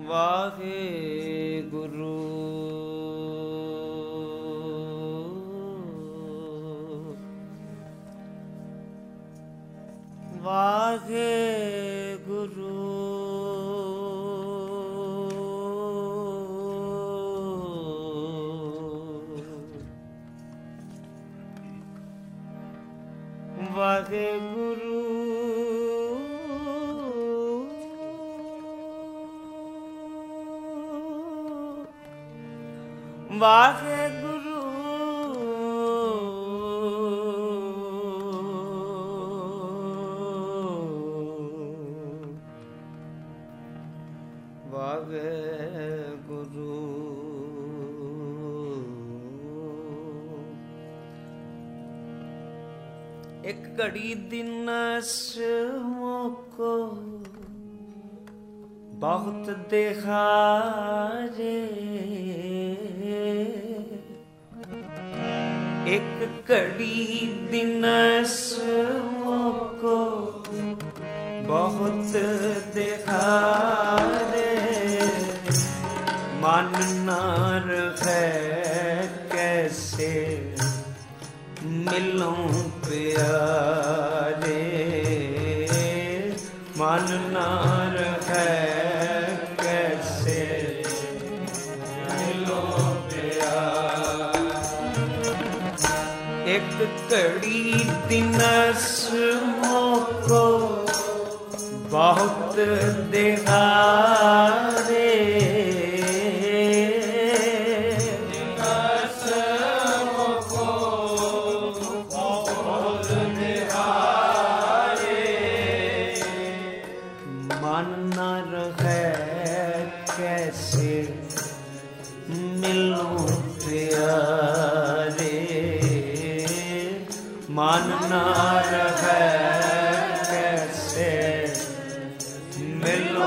वाहेगुरु वाहेगुरु वाहेगुरु वाहेगुरु वाहेगुरु एक घड़ी दिन मोको बहुत देखा रे एक घड़ी दिन मोको बहुत देखा रे मन ना रहे कैसे मिलूं प्यारे मन ना रहे कैसे मिलूं प्यारे एक घड़ी दिन मोको बहुत देखा रे मन ना रहे कैसे मिलो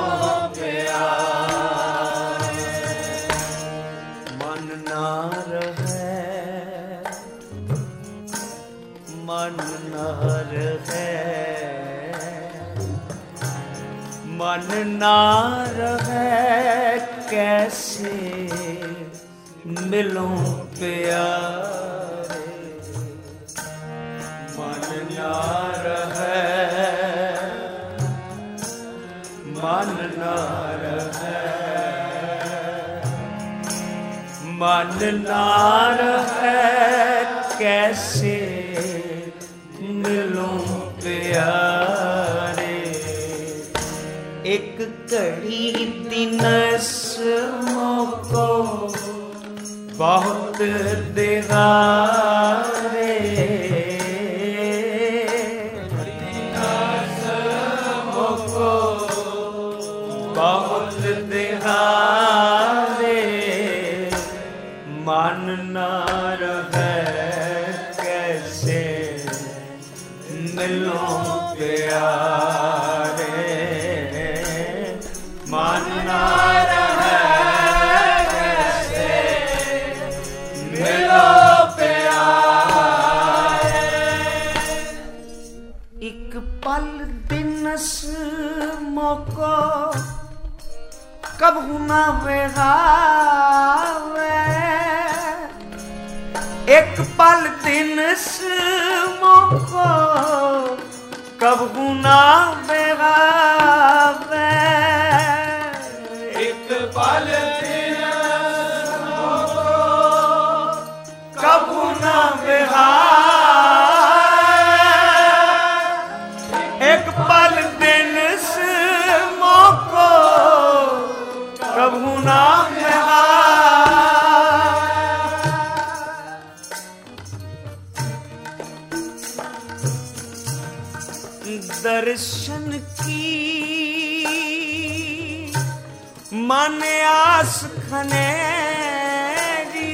प्यारे मन ना रहे मन ना रहे मन ना रहे कैसे मिलो प्यारे मन ना रहे मन ना रहे मन ना रहे कैसे मिलूं प्यारे एक घड़ी दिन मोको बहुत देखा रे बहुत देखा रे मन ना रहे कैसे मिलो प्यारे मन ना रहे कैसे मिलो प्यारे एक पल दिनस मोको कब ना बेगावे एक पल दिन मोको कब ना बेगावे एक पल दिन मोको कब ना बेगावे एक पल दिन मोको कबू ना दर्शन की मन आस खनेरी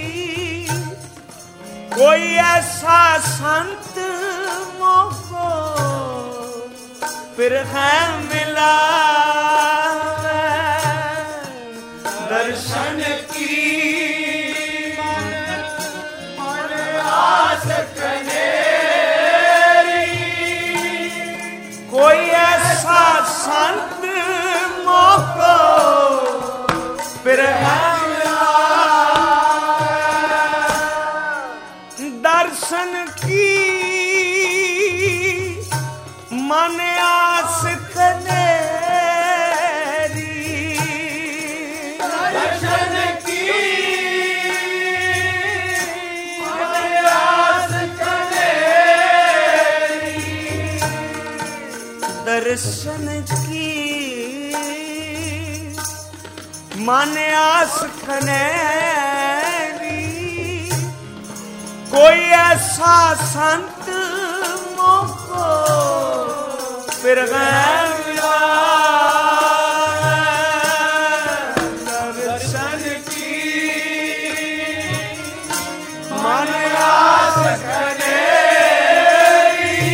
कोई ऐसा संत मोको फिर है मिला दर्शन की मन आस खनेरी कोई ऐसा संत मोको दर्शन की मन आस खनेरी, कोई ऐसा संत मोको फिर मिला दर्शन की मन आस खनेरी,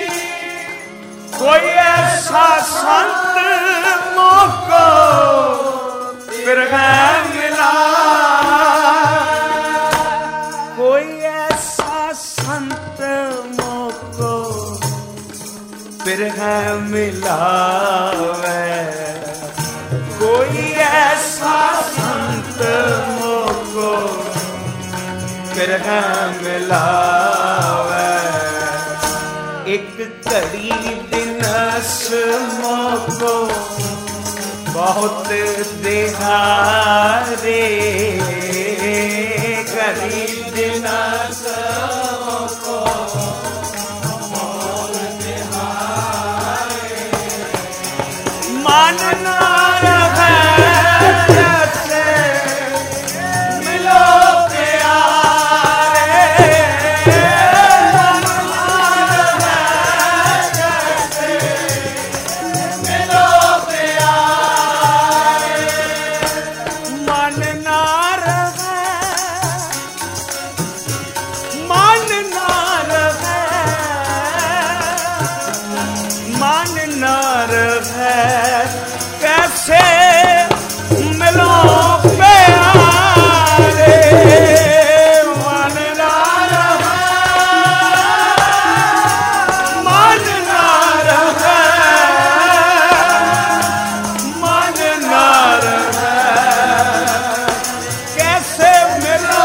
कोई ऐसा संत मोको फिर मिला, कोई ऐसा संत मोको फिर मिला, कोई ऐसा संत मोको फिर मिला। एक घड़ी दिनस मोको बहुत दिहारे, घड़ी दिनस मोको बहुत दिहारे, मन ना रहे जैसे मिलो प्यारे, मन ना रहे जैसे मिलो प्यारे, मन ना रहे, मन ना रहे, मन ना रहे, कैसे मिलो प्यारे, मन ना रहे, मन ना रहे, मन ना रहे, कैसे मिलो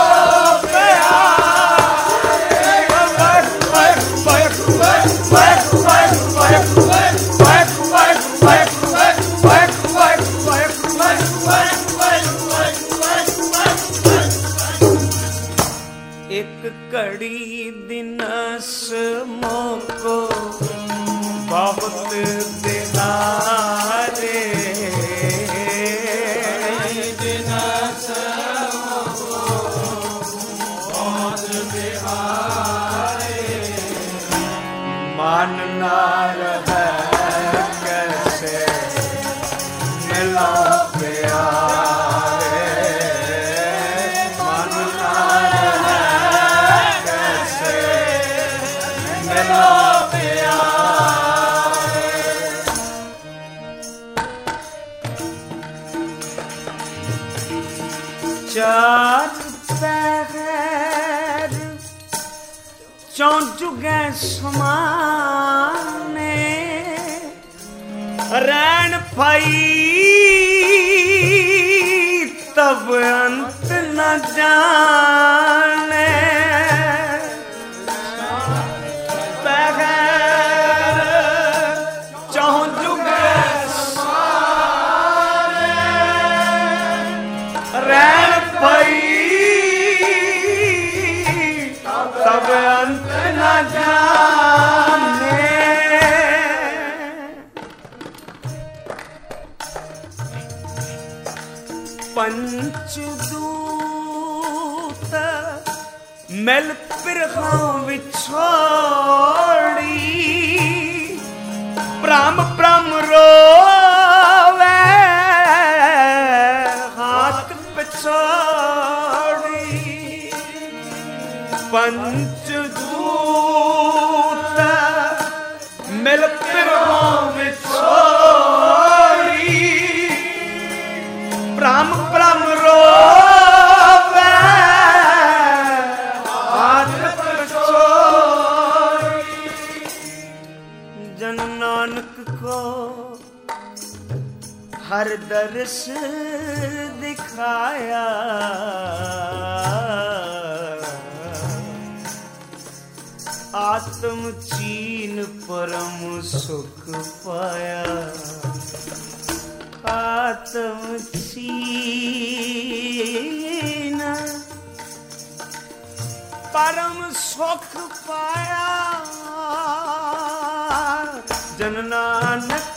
एक घड़ी दिनस मोको बहुत दिहारे, दिनस मोको बहुत दिहारे, मन ना रहे कैसे मिलो प्यारे, मन ना रहे कैसे मिलो प्यारे। चार पैर चौंचुगे समाने, रैन पाई तब अंत न जाने, पैर चौंचुगे समाने, रैन पाई तब अंत न जाने, पंचदूत मिल पिरखां विछोड़ी, ब्रह्म ब्रह्म रोवे हाथ पिछोड़ी, पंचदूत मिल पिरखां विछोड़ी, ब्रह्म ब्रह्म रोवे हाथ पिछोड़ी, जन नानक को हर दर्श दिखाया, आत्म चीन परम सुख पाया, आत्म चीन परम सुख पाया, जन नानक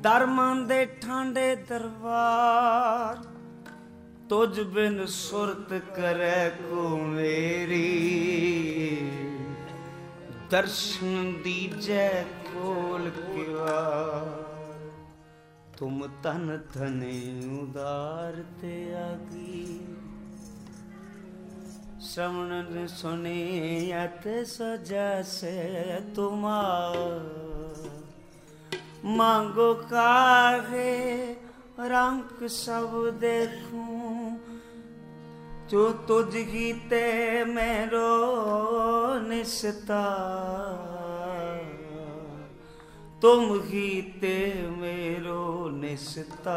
ਦਰਮਾਂ ਦੇ ਠਾਂਡੇ ਦਰਬਾਰ, ਤੁਝ ਬਿਨ ਸੁਰਤ ਕਰੈ ਕੋ ਮੇਰੀ। ਦਰਸ਼ਨ ਦੀਜੈ ਖੋਲ ਕਿਵਾਰ, ਤੁਮ ਤਨ ਧਨੇ ਉਦਾਰ ਤਿਆਗੀ। श्रवण सुने अत सजैसे तुमार, मांगो काहे रंग सब देखूं। जो तुझ गीते मेरो निस्ता, तुम गीते मेरो निस्ता।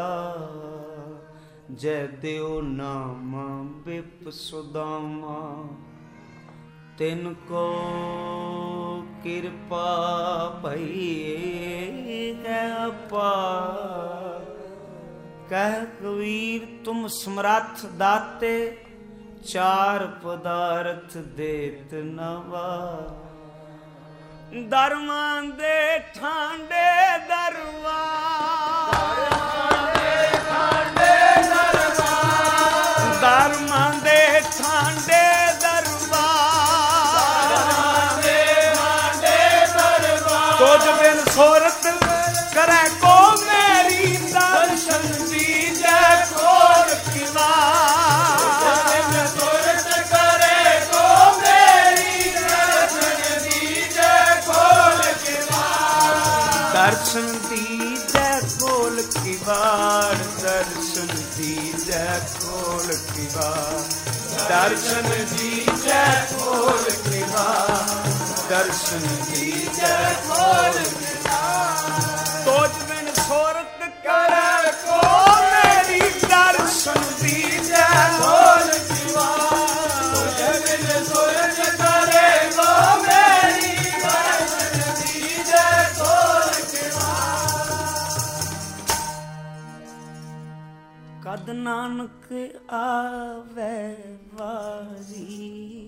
जय देव नामा बिप सुदामा, तिनको कृपा भई अपार। कह कबीर तुम समर्थ दाते, चार पदार्थ देत नवा। दरमां दे ठांडे दरबार, दरमां दे ठांडे दरबार, तुझ बिन सुरत करे को मेरी। दर्शन दीजै खोल किवार, सुरत करे को मेरी। दर्शन दीजै खोल किवार, दर्शन दीजै खोल किवार। दर्शन दीजै खोल किवार, दर्शन दीजै खोल किवार। दर्शन दीजै खोल किवार, तुझ बिन सुरत करे को मेरी। दर्शन दीजै खोल किवार, तुझ बिन सुरत करे को मेरी। दर्शन दीजै खोल किवार। कद नानक आवे वारी,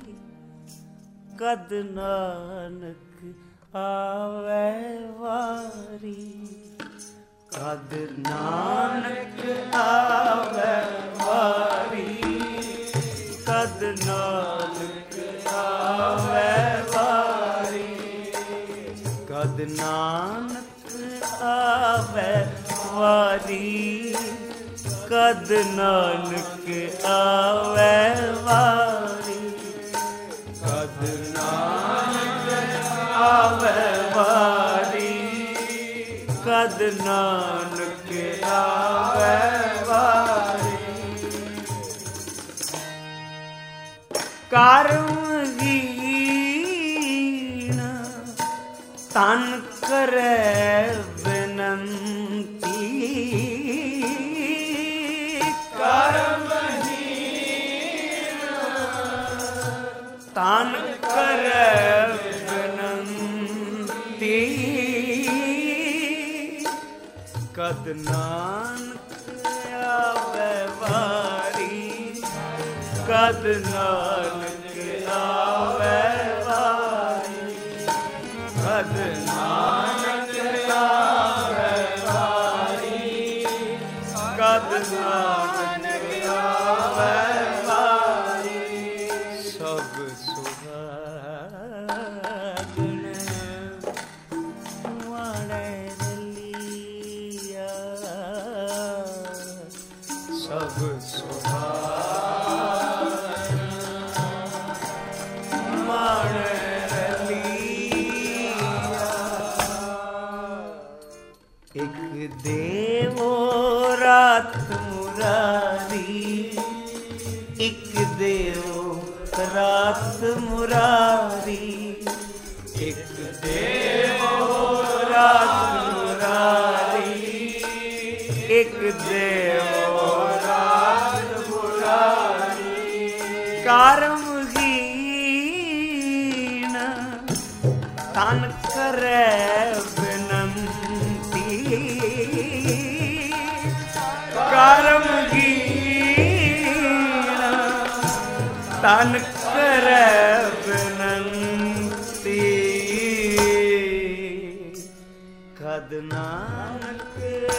कद नानक आवे वारी। कद नानक आवे वारी, कद नानक आवे वारी। कद नानक आवे वारी, कद नानक आवे वारी। कद नानक आवे वारी, कद नानक आवे वारी। कर्महीन तन करे बिनंती। कर्महीन तन करे बिनंती। कद नानक आवे वारी, कद नानक आवे वारी। कद नानक आवे वारी, कद नानक आवे वारी। सब सुहागन वाणे रलिया, सब सुहागन वाणे रलिया। एक देवो रात मुरारी, एक देवो रात मुरारी। एक देवो रात मुरारी, एक देवो रात मुरारी। कर्महीन तन करे बिनंती। कर्महीन तन करे बिनंती। कद नानक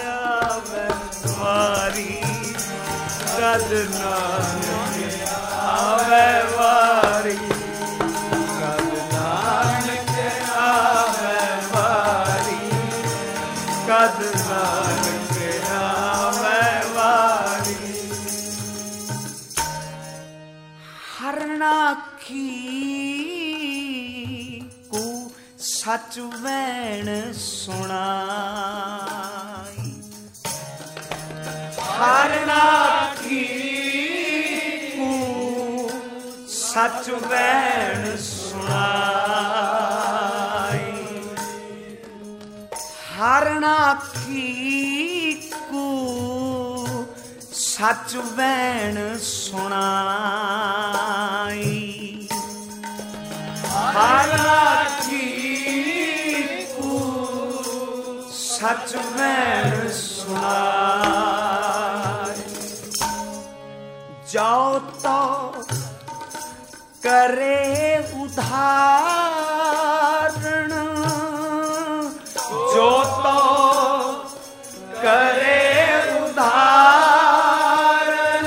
आवे वारी कद नानक आवे वारी कद नानक आवे वारी कद नानक आवे वारी हरनाखी को सच वैण सुनाई हरनाखी को सच वैण सुनाई हरनाखी को सच वैण सुनाई हरनाखी को सच वैण सुनाई जाओ तो करे उदाहरण जो तो करे उदाहरण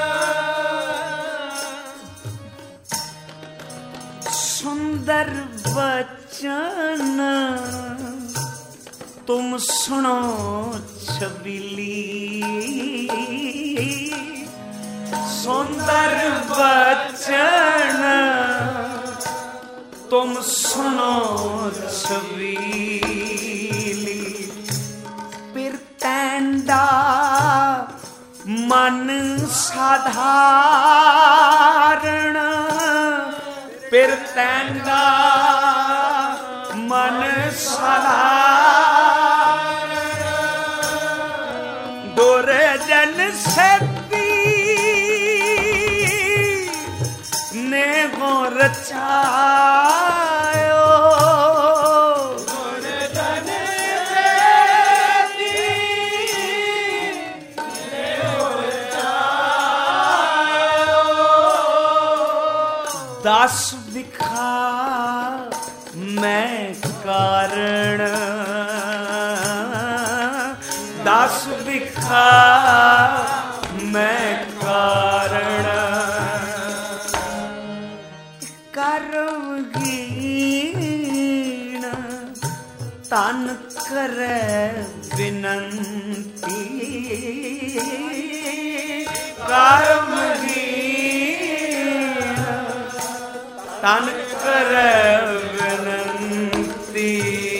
सुंदर वचन तुम सुनो छबीली सुंदर वचन तुम सुनो छबीली फिर तैंदा मन साधारण फिर तैंदा मन साधारण दुर्जन से ने वो रचायो दुर्जन से ने वो रचायो दस बिखा मैं कारण दस बिखा मैं कारण करमगीन तन करे विनंती करमगीन तन करे विनंती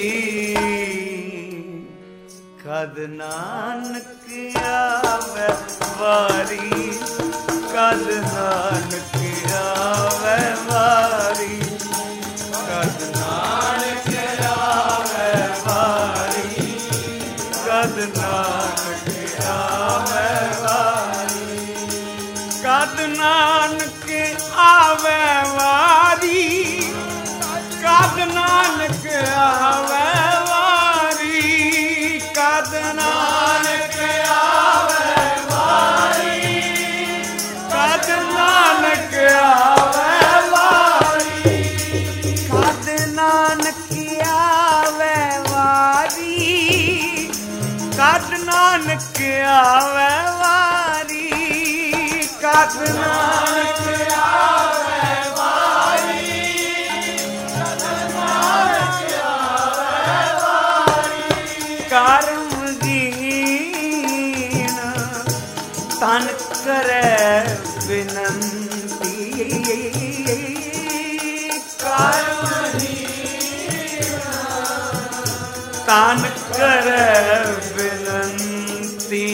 कद नानक आवे वारी कद नानक आवे वारी कद नानक आवे वारी कद नानक आवे वारी कद नानक आवे वारी कद नानक आवे वारी कद नानक आवे वारी कद नानक आवे वारी कद नानक आवे वारी कद नानक आवे वारी कद नानक आवे वारी कद नानक आवे वारी करमगीन तन करे विनंती करमगीन तन करे विनंती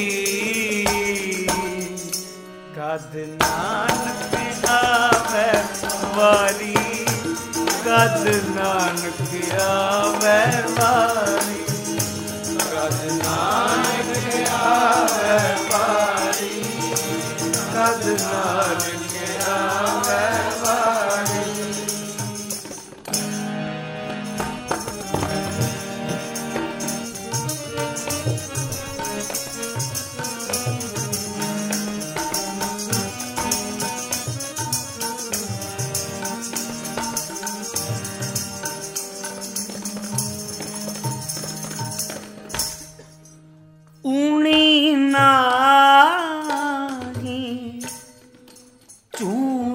कद नानक आवे वारी कद नानक आवे वारी कद नानक आवे वारी कद नानक आवे वारी ऊणी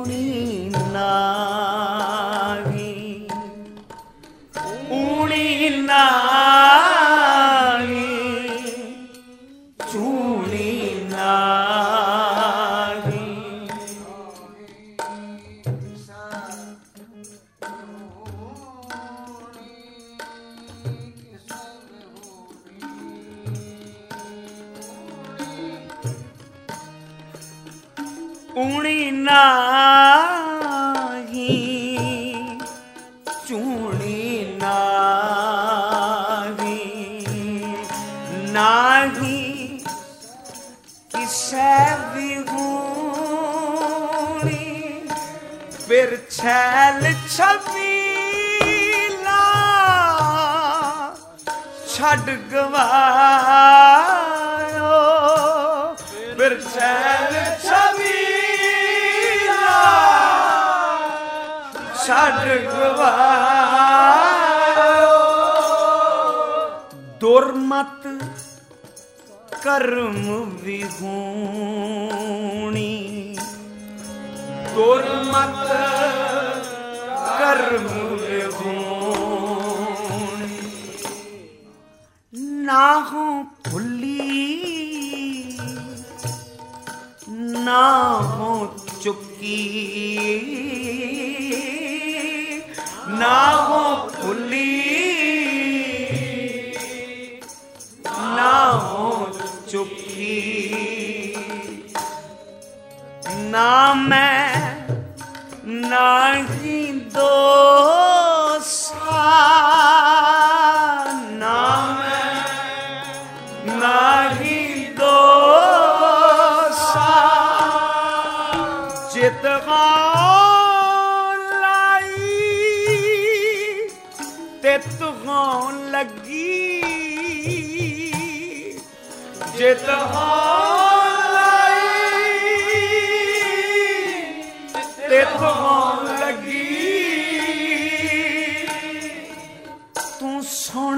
ऊणी नाही चूणी नाही नाही किसे विगूणी फिर छैल छबीला छड़ गवायो फिर छैल छड़ गवायो दुर्मत कर्म विगूणी दुर्मत कर्म विगूणी ना हो भुली ना हो चुकी ना हो भुली ना हो चुकी ना मैं ना ही दोसा ना मैं ना ही दोसा जित लगी जित लगी तू सुन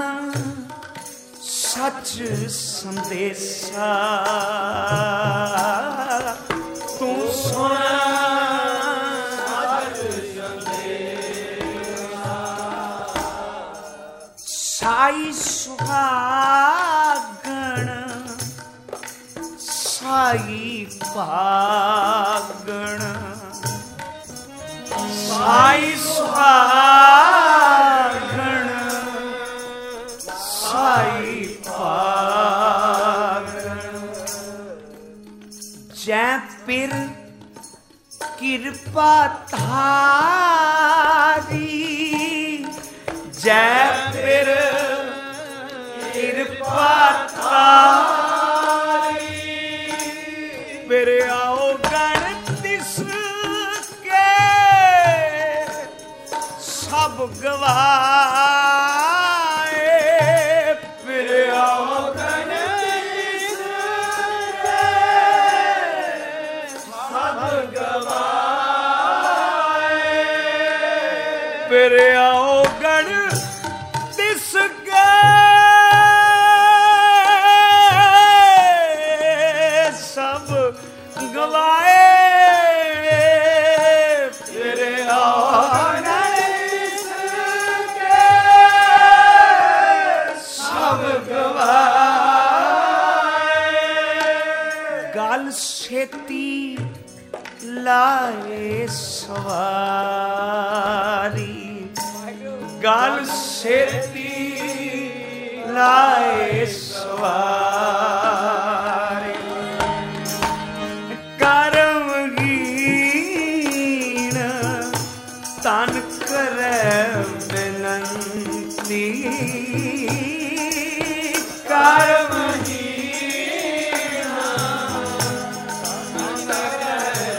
सच संदेशा तू सुन साई सुहागण साई भागण साई सुहागण साई भागण जै पिर कृपा थारी जै पिर कृपा थारी फिर आओ गण तिसके सब गवाए फिर आओ गण तिसके सब गवाए फिर आओ गण तिसके सब गवाए फिर सब गवाए गल छेती लाए सवारी गल छेती लाए सवारी करमगीन तन करे बिनती करमगीन तन करे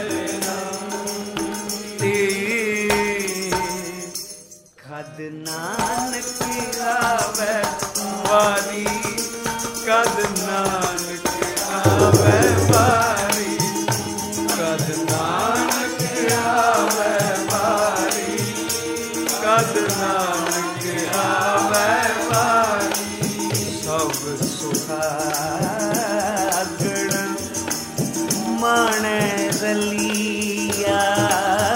बिनती खद नानक आवे वारी कद नानक आवे वारी कद नानक आवे वारी कद नानक आवे वारी सब सुहागण माने रलिया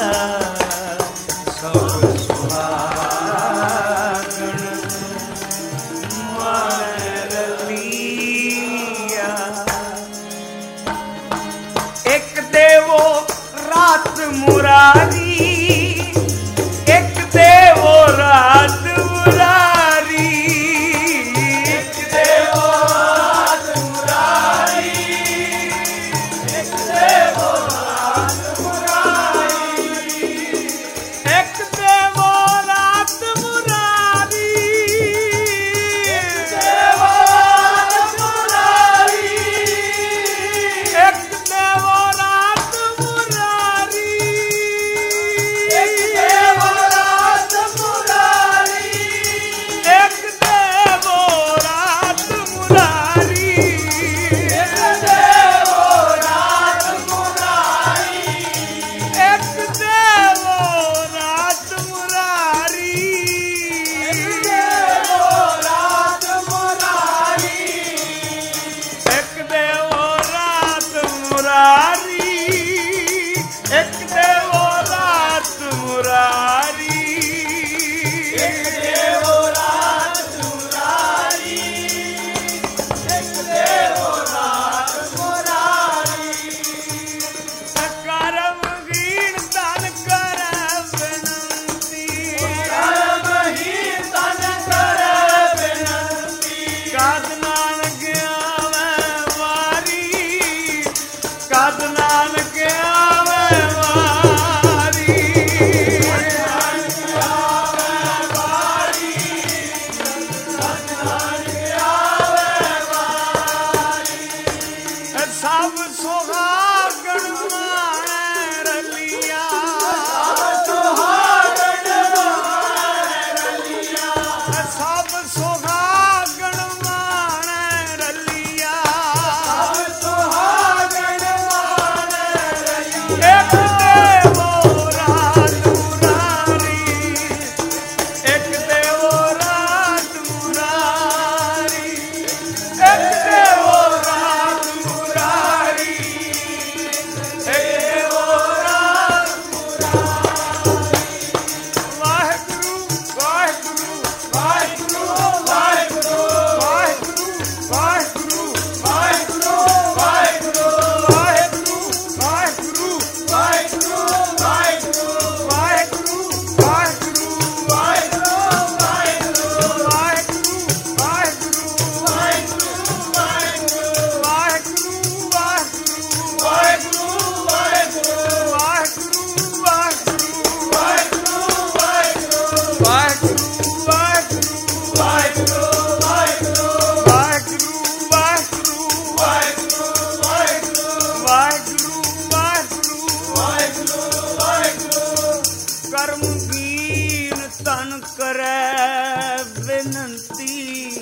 कर्महीन तन करे बिनती,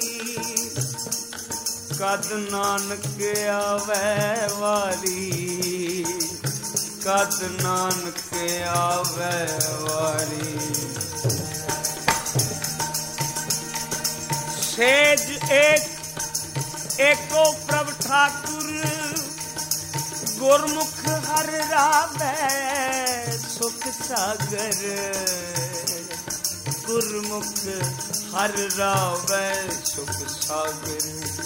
कद नानक आवे वारी, कद नानक आवे वारी। सेज एको प्रभ ठाकुर, गुरमुख हर रावै सुख सागर, गुरमुख हर रावै सुख सागर।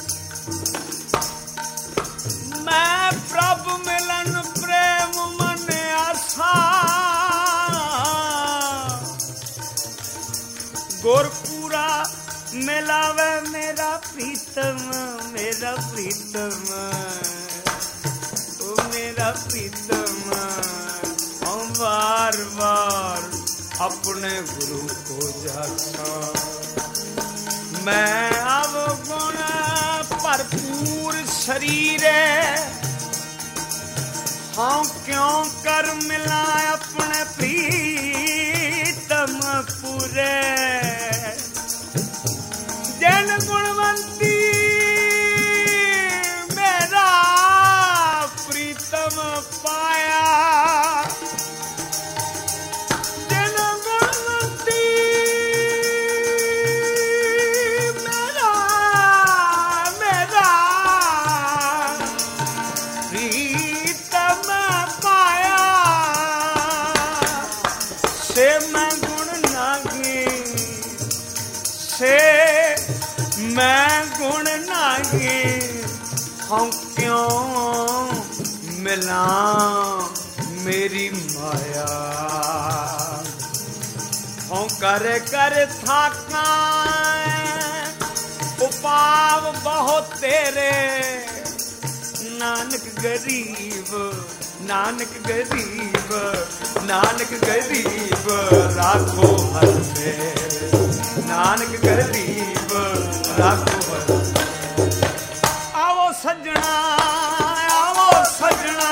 मैं प्रभु मिलन प्रेम मन आसा, गुरपुरा मिलावे मेरा प्रीतम, मेरा प्रीतम, ओ मेरा प्रीतम। हम बार बार अपने गुरु को जाता, मैं अब गुण भरपूर शरीर, हाँ क्यों कर मिला अपने प्रीतम पूरे। जन गुणवंती मेरा प्रीतम पाया, जन गुणवंती मेरा प्रीतम पाया, से मैं गुण नागी, से मैं गुण नागी, हम क्यों मिला मेरी माया। हम कर कर थाका उपाव बहुत तेरे, नानक गरीब, नानक गरीब, नानक गरीब राखो हर में, नानक गरीब राखो हर। आओ सजना, आओ सजना,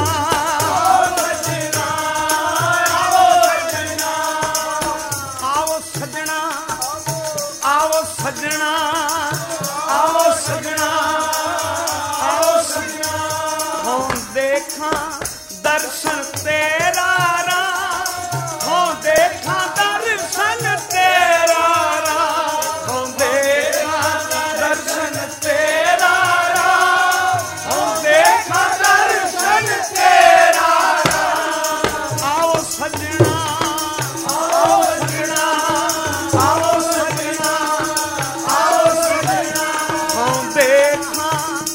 आओ सजना, आओ सजना, आओ सजना, आओ सजना। हम देखा दर्शन तेरा राम, हम देखा दर्शन तेरा राम, हम देखा दर्शन तेरा राम, हम देखा दर्शन तेरा राम। आओ सजना, आओ सजना, आओ सजना, आओ सजना। हम देखा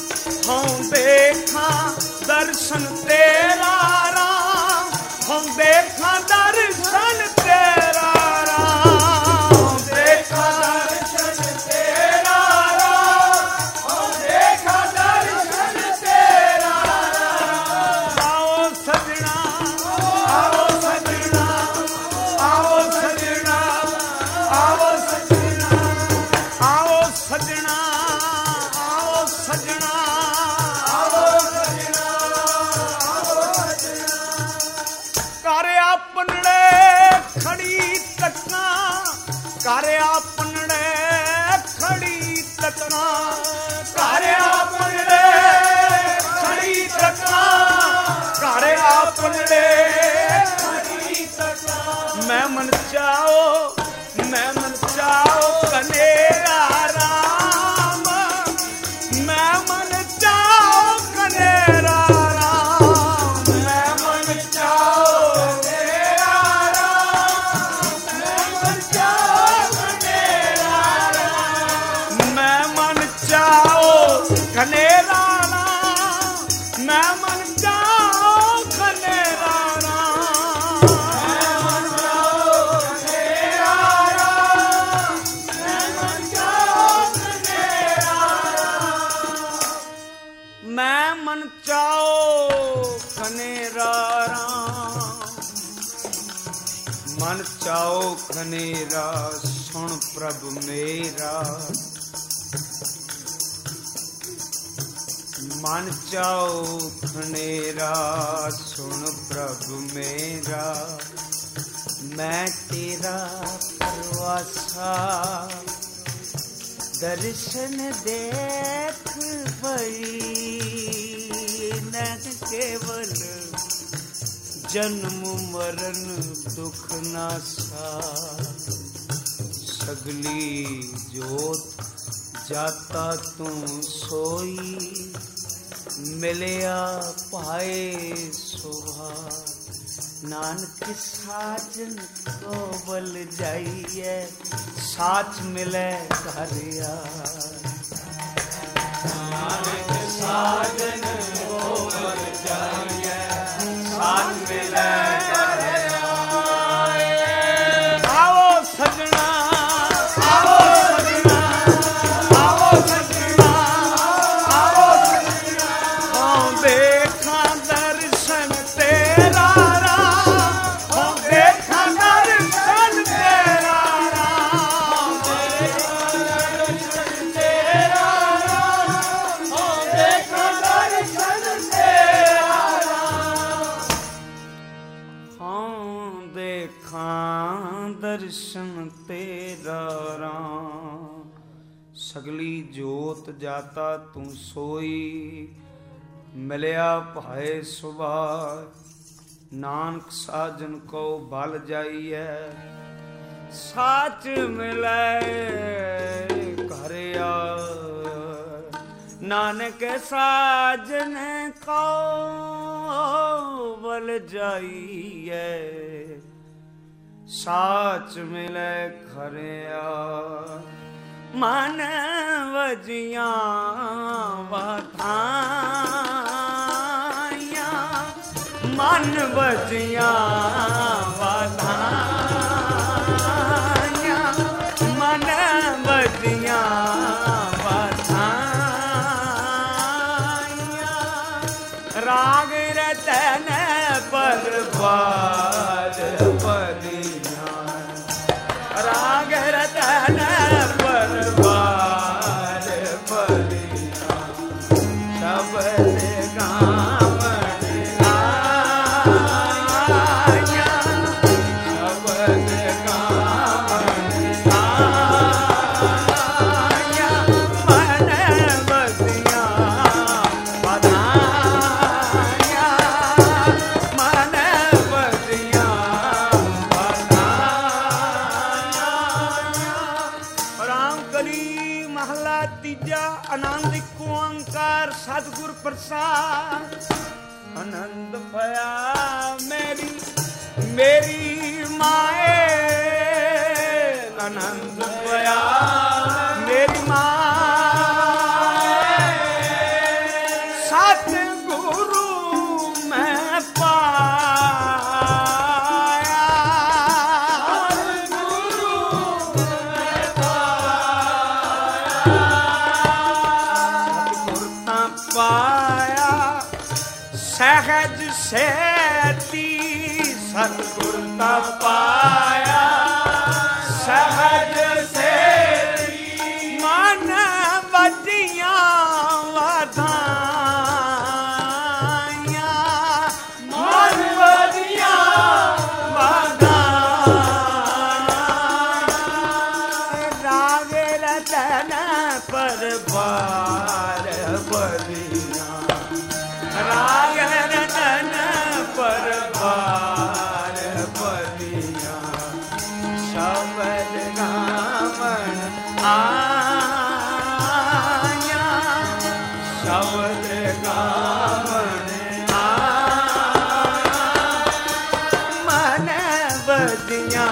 दर्शन तेरा राम, हम देखा दर्शन तेरा राम, हम देखा दर्शन तेरा राम, हम देखा दर्शन तेरा राम। आओ सजना, आओ सजना, आओ सजना, आओ सजना, आओ सजना, आओ सजना, आओ सजना, आओ सजना। कर आपनड़े खड़ी तकना, कर आपनड़े खड़ी तकना, कर आपनड़े खड़ी तकना, कर आपनड़े खड़ी तकना। मैं मन चाहो कनेरा राम, मैं मन चाहो कनेरा राम, मैं मन चाहो कनेरा राम, मैं मन चाहो कनेरा राम, मैं मन चाहो कनेरा राम, मैं मन चाहो कनेरा राम, मैं मन चाहो कनेरा राम, मैं मन चाहो कनेरा राम। मैं मन चाहो कनेरा राम, मन चाहो कनेरा सुन प्रभु मेरा, मन चाहो खनेरा सुन प्रभु मेरा, मैं तेरा परवासा दर्शन देख पई न केवल जन्म मरण दुख नासा सगली जोत जाता तू सोई मिलिया पाए शोभा नानक साजन को बल जाइए साच मिले घर नानक साजन को बल जाइए साच मिले घर आओ सजना आओ सजना आओ सजना आओ सजना देखा दर्शन तेरा दर्शन तेरा राम सगली जोत जाता तू सोई मिलिया भाए सुभाए नानक साजन को बल जाइए साच मिले घर नानक साजन को बल जाइए साच मिले खरिया मन वजिया वाधाया मन वजिया वाधाया मन वजिया वाधाया राग रतन पर बाज पदी राग रतन परवार परिया शबद गावन आया शबद गावन आया मन बसिया बधाया मन बसिया महला तीजा आनंद को ओंकार सतगुर प्रसाद आनंद भया मेरी मेरी माए आनंद भया मेरी माए सतगुरु मैं पाया पाया सहज सेती सतगुर का पाया सहज सेती मन बजिया वाधाया मन बजिया वाधाया राग रतन पर बार बलिया राग रतन पर बार बलिया शबद गावन आया शबद गावन आया मन बदिया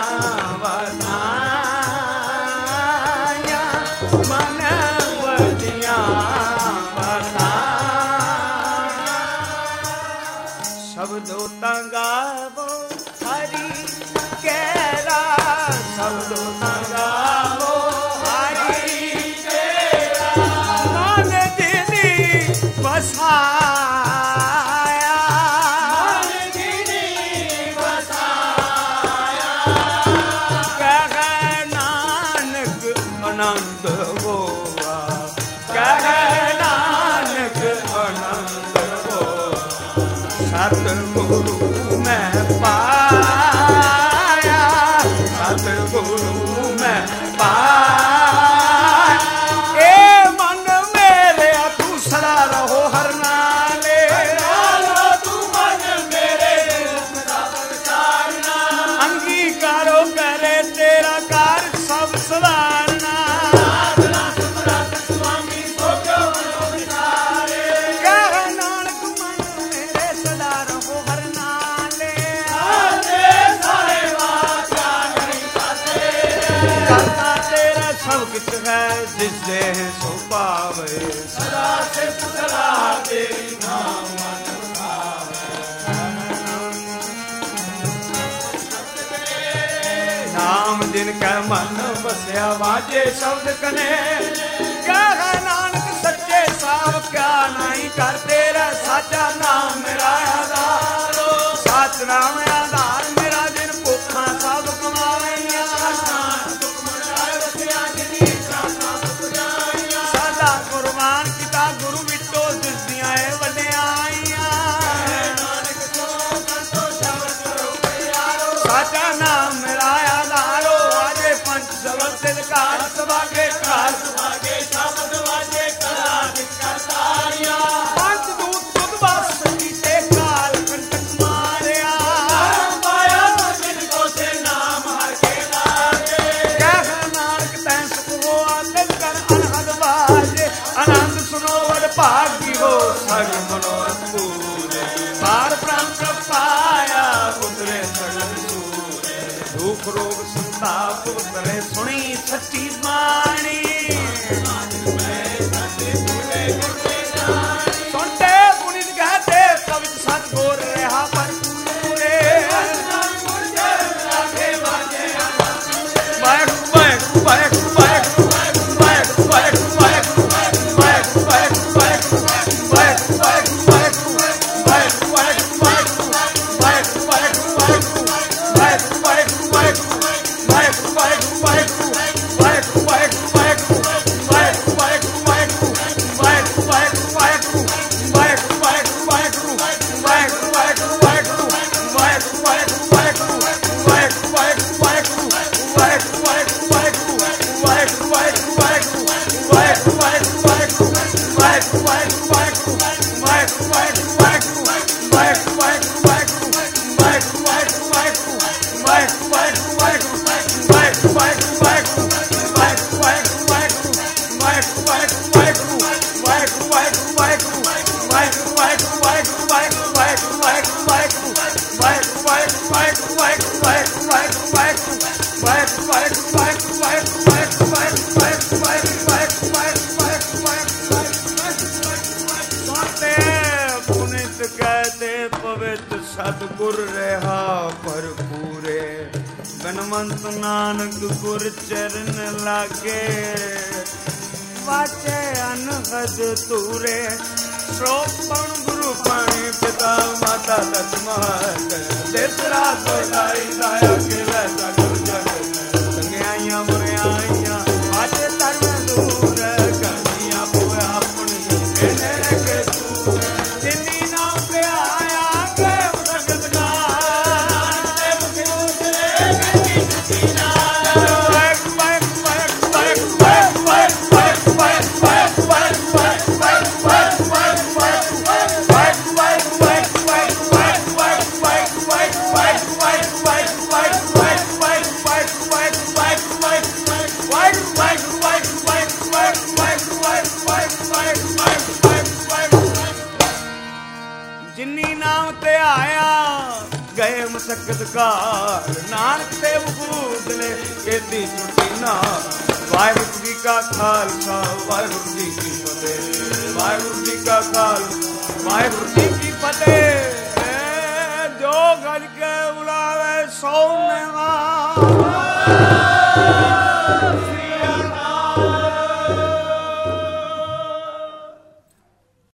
वधाया मन बदिया शब्दों तंगावो हरि केरा शब्दों तंगावो हरि केरा मन दिनी बसाया मन दिनी बसाया ਕਾਰੋ ਕਰੇ ਤੇਰਾ ਕਾਰ ਸਭ ਸਵਾਰਨਾ ਸੁਆਮੀ ਸੋਚੋ ਮਨੋ ਵਿਚਾਰੇ ਕਹਿ ਨਾਨਕ ਮਨ ਮੇਰੇ ਸਦਾ ਰਹੋ ਹਰ ਨਾਲੇ ਆਦੇ ਸਾਹਿਬਾ ਕਿਆ ਨਹੀਂ ਪਾਤੇ ਕਰਤਾ ਤੇਰਾ ਸਭ ਕੁਛ ਹੈ ਜਿਸ ਦੇ ਸੋ ਪਾਵੇ ਸਦਾ ਸਿਫਤ ਸਲਾਹ ਤੇਰੀ ਨਾਮ ਮਨ ਨਾਮ ਜਿਨ ਕੈ ਮਨ ਬਸਿਆ ਵਾਜੇ ਸ਼ਬਦ ਕਨੇ ਕਹਿ ਨਾਨਕ ਸੱਚੇ ਸਾਬ ਕਿਆ ਨਹੀਂ ਕਰ ਤੇਰਾ ਸਾਚਾ ਨਾਮ ਮੇਰਾ ਆਧਾਰ ਸਾਚ ਨਾਮ ਆਧਾਰ ਮੇਰਾ ਜਿਨ ਭੁੱਖਾਂ ਸਭ ਕਮਾਵਈਆਂ ਸਾਡਾ ਕੁਰਬਾਨ ਕੀਤਾ ਗੁਰੂ ਵਿਟੋ ਦਿਸਦੀਆਂ ਏ ਵਡਿਆਈਆਂ ਸਾਚਾ ਨਾਮ ਮੇਰਾ ਆਧਾਰੋ ਆਜੇ ਪੰਜ ਸਬਦ ਤਿਲਕਾਰ ਸਵਾਗੇ ਘਰ ਸਵਾਗੇ ਸ਼ਬਦ ਵਾਜੇ ਕਲਾ ਨਿਕਰ ਤਾਰੀਆਂ ਪੰਜ ਦੂਤ ਤੁਧ ਬਸ ਕੀਤੇ ਕਾਲ ਕੰਟਕ ਮਾਰਿਆ ਪਾਇਆ ਜਿਨ ਕੋ ਸੇ ਨਾਮ ਹਰ ਕੇ ਲਾਗੇ ਕਹਿ ਨਾਨਕ ਤੈਂ ਸੁਖ ਹੋਆ ਤਿਲ ਕਰ ਅਨਹਦ ਬਾਜੇ ਆਨੰਦ ਸੁਨੋ ਵਡ ਭਾਗੀ ਹੋ ਸਗ ਮਨੋਰਥ ਪੂਰੇ ਬਾਰ ਪ੍ਰਾਨ ਪ੍ਰਭ ਪਾਇਆ ਉਤਰੇ ਸਗਲ ਦੁਖ ਰੋਗ ਸੰਤਾਪ ਉਤਰੇ ਸੁਣੀ ਸੱਚੀ ਬਾਣੀ ਸੁਣਤੇ ਪੁਨੀਤ ਕਹਤੇ ਕਵਿਤ ਸਤਿਗੁਰ ਰਹਾ ਭਰਪੂਰੇ ਵਾਹਿਗੁਰੂ ਵਾਹਿਗੁਰੂ ਵਾਹਿਗੁਰੂ ਵਾਹਿਗੁਰੂ ਵਾਹਿਗੁਰੂ ਵਾਹਿਗੁਰੂ ਵਾਹਿਗੁਰੂ ਵਾਹਿਗੁਰੂ ਵਾਹਿਗੁਰੂ ਵਾਹਿਗੁਰੂ ਸਤਿਗੁਰ ਰਹਾ ਭਰਪੂਰੇ ਬਨਵੰਤ ਨਾਨਕ ਗੁਰ ਚਰਨ ਲਾਗੇ ਵਾਚੇ ਅਨਹਦ ਤੂਰੇ ਸੋਪਣ ਗੁਰੂ ਪਾਣੀ ਪਿਤਾ ਮਾਤਾ ਦਤ ਮਹਤ ਦੇਸਰਾ ਸੋਈ ਦਾਇਆ ਕੇ ਲੈ ਸਗਲ ਜਗਤ ਸੰਗਿਆਈਆਂ ਮੁਰਿਆਈਆਂ ਵਾਚੇ ਧਰਮ ਦੂਰ ਕਰਨੀਆਂ ਪੋਇਆ ਆਪਣੀ ਇਹਨੇ ਕੇ ਤੂੰ ਜਿਨੀ ਨਾਮ ਤੇ ਆਇਆ ਕੇ ਮੁਕਤ ਦਾ ਤੇ ਮੁਖੀ ਉਤਰੇ ਕਹਿੰਦੀ ਜੀਨਾ ਜਿਨੀ ਨਾਮ ਤੇ ਆਇਆ ਗਏ ਮਸਕਤ ਘਾਰ ਨਾਨਕ ਤੇ ਬੂਦਲੇ ਕੇਤੀ ਛੁੱਟੀ ਨਾ ਵਾਹਿਗੁਰੂ ਜੀ ਕਾ ਖਾਲਸਾ ਵਾਹਿਗੁਰੂ ਜੀ ਕੀ ਫਤਿਹ ਵਾਹਿਗੁਰੂ ਜੀ ਕਾ ਖਾਲਸਾ ਵਾਹਿਗੁਰੂ ਜੀ ਕੀ ਫਤਿਹ ਜੋ ਗੱਜ ਕੇ ਬੁਲਾਵੇ ਸੋ ਨਿਹਾਲ